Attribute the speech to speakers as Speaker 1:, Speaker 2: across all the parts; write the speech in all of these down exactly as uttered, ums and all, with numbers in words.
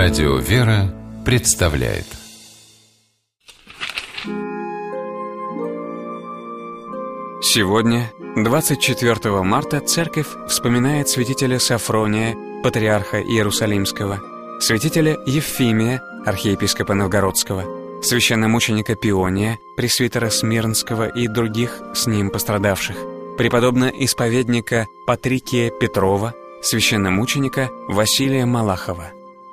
Speaker 1: Радио «Вера» представляет.
Speaker 2: Сегодня, двадцать четвёртого марта, Церковь вспоминает святителя Сафрония, патриарха Иерусалимского, святителя Евфимия, архиепископа Новгородского, священномученика Пиония, пресвитера Смирнского и других с ним пострадавших, преподобно-исповедника Патрикия Петрова, священномученика Василия Малахова.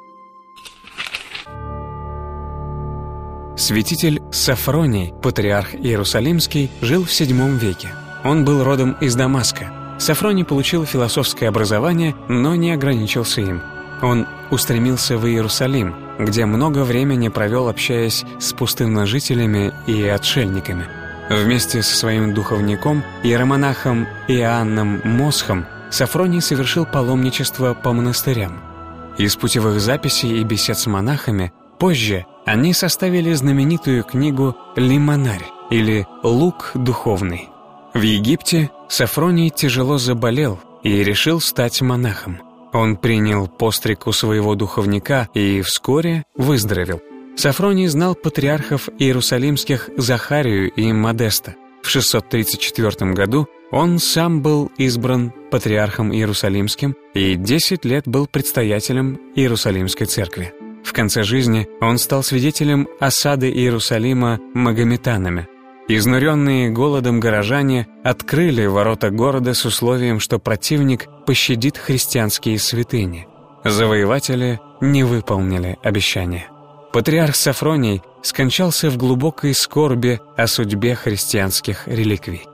Speaker 2: Святитель Сафроний, патриарх Иерусалимский, жил в седьмом веке. Он был родом из Дамаска. Сафроний получил философское образование, но не ограничился им. Он устремился в Иерусалим, где много времени провел, общаясь с пустынножителями и отшельниками. Вместе со своим духовником, иеромонахом Иоанном Мосхом, Сафроний совершил паломничество по монастырям. Из путевых записей и бесед с монахами позже они составили знаменитую книгу «Лимонарь» или «Лук духовный». В Египте Сафроний тяжело заболел и решил стать монахом. Он принял постриг у своего духовника и вскоре выздоровел. Сафроний знал патриархов иерусалимских Захарию и Модеста. В шестьсот тридцать четвёртом году он сам был избран патриархом Иерусалимским и десять лет был предстоятелем Иерусалимской церкви. В конце жизни он стал свидетелем осады Иерусалима магометанами. Изнуренные голодом горожане открыли ворота города с условием, что противник пощадит христианские святыни. Завоеватели не выполнили обещания. Патриарх Сафроний скончался в глубокой скорби о судьбе христианских реликвий.